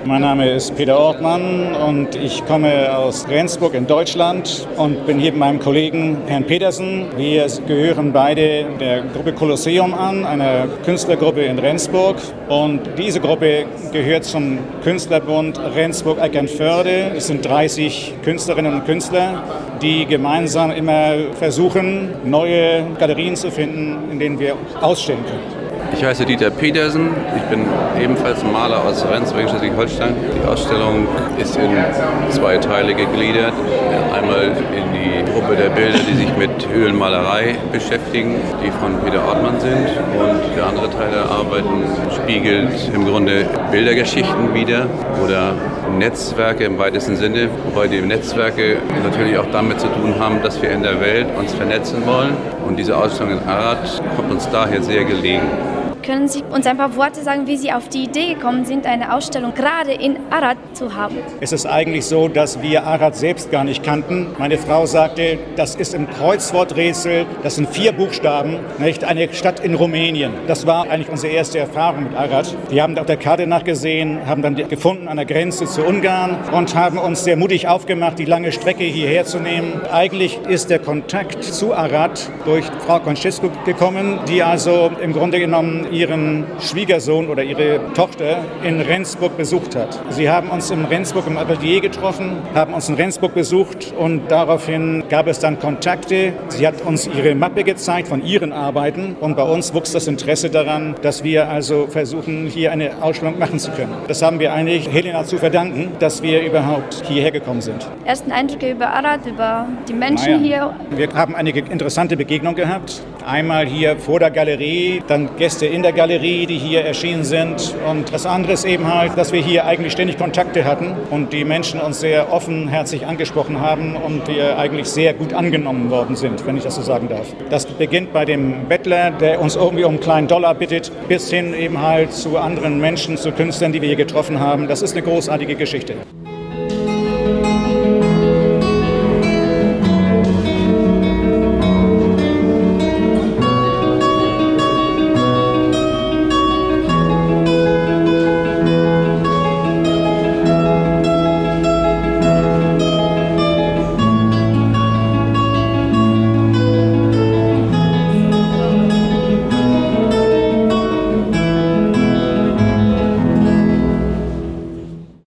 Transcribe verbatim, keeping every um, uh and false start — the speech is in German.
Mein Name ist Peter Ortmann und ich komme aus Rendsburg in Deutschland und bin hier mit meinem Kollegen Herrn Petersen. Wir gehören beide der Gruppe Kolosseum an, einer Künstlergruppe in Rendsburg. Und diese Gruppe gehört zum Künstlerbund Rendsburg-Eckernförde. Es sind dreißig Künstlerinnen und Künstler, die gemeinsam immer versuchen, neue Galerien zu finden, in denen wir ausstellen können. Ich heiße Dieter Petersen, ich bin ebenfalls Maler aus Rendsburg, Schleswig-Holstein. Die Ausstellung ist in zwei Teile gegliedert. Einmal in die Gruppe der Bilder, die sich mit Höhlenmalerei beschäftigen, die von Peter Ortmann sind. Und der andere Teil der Arbeiten spiegelt im Grunde Bildergeschichten wider oder Netzwerke im weitesten Sinne, wobei die Netzwerke natürlich auch damit zu tun haben, dass wir in der Welt uns vernetzen wollen. Und diese Ausstellung in Arad kommt uns daher sehr gelegen. Können Sie uns ein paar Worte sagen, wie Sie auf die Idee gekommen sind, eine Ausstellung gerade in Arad zu haben? Es ist eigentlich so, dass wir Arad selbst gar nicht kannten. Meine Frau sagte, das ist im Kreuzworträtsel, das sind vier Buchstaben, nicht? Eine Stadt in Rumänien. Das war eigentlich unsere erste Erfahrung mit Arad. Wir haben auf der Karte nachgesehen, haben dann gefunden an der Grenze zu Ungarn und haben uns sehr mutig aufgemacht, die lange Strecke hierher zu nehmen. Eigentlich ist der Kontakt zu Arad durch Frau Conchescu gekommen, die also im Grunde genommen ihren Schwiegersohn oder ihre Tochter in Rendsburg besucht hat. Sie haben uns in Rendsburg im Atelier getroffen, haben uns in Rendsburg besucht und daraufhin gab es dann Kontakte. Sie hat uns ihre Mappe gezeigt von ihren Arbeiten und bei uns wuchs das Interesse daran, dass wir also versuchen, hier eine Ausstellung machen zu können. Das haben wir eigentlich Helena zu verdanken, dass wir überhaupt hierher gekommen sind. Ersten Eindrücke über Arad, über die Menschen naja. hier. Wir haben einige interessante Begegnungen gehabt. Einmal hier vor der Galerie, dann Gäste in der Galerie, die hier erschienen sind. Und das andere ist eben halt, dass wir hier eigentlich ständig Kontakte hatten und die Menschen uns sehr offenherzig angesprochen haben und wir eigentlich sehr gut angenommen worden sind, wenn ich das so sagen darf. Das beginnt bei dem Bettler, der uns irgendwie um einen kleinen Dollar bittet, bis hin eben halt zu anderen Menschen, zu Künstlern, die wir hier getroffen haben. Das ist eine großartige Geschichte.